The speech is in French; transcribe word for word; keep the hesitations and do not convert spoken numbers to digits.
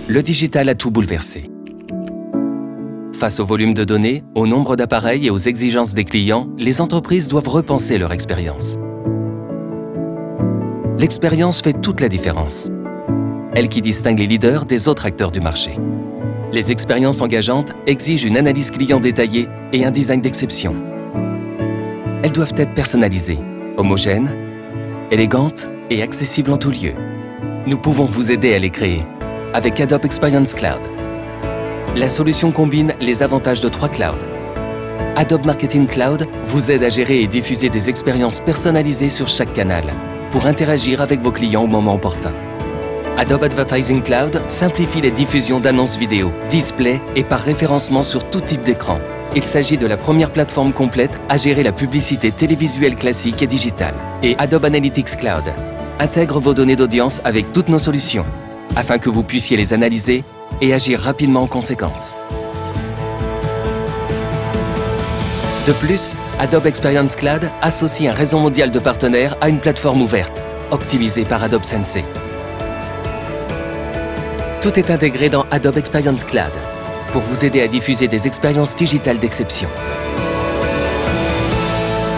le digital a tout bouleversé. Face au volume de données, au nombre d'appareils et aux exigences des clients, les entreprises doivent repenser leur expérience. L'expérience fait toute la différence. Elle qui distingue les leaders des autres acteurs du marché. Les expériences engageantes exigent une analyse client détaillée et un design d'exception. Elles doivent être personnalisées, homogènes, élégantes et accessibles en tout lieu. Nous pouvons vous aider à les créer avec Adobe Experience Cloud. La solution combine les avantages de trois clouds. Adobe Marketing Cloud vous aide à gérer et diffuser des expériences personnalisées sur chaque canal pour interagir avec vos clients au moment opportun. Adobe Advertising Cloud simplifie les diffusions d'annonces vidéo, display et par référencement sur tout type d'écran. Il s'agit de la première plateforme complète à gérer la publicité télévisuelle classique et digitale. Et Adobe Analytics Cloud intègre vos données d'audience avec toutes nos solutions, afin que vous puissiez les analyser et agir rapidement en conséquence. De plus, Adobe Experience Cloud associe un réseau mondial de partenaires à une plateforme ouverte, optimisée par Adobe Sensei. Tout est intégré dans Adobe Experience Cloud pour vous aider à diffuser des expériences digitales d'exception.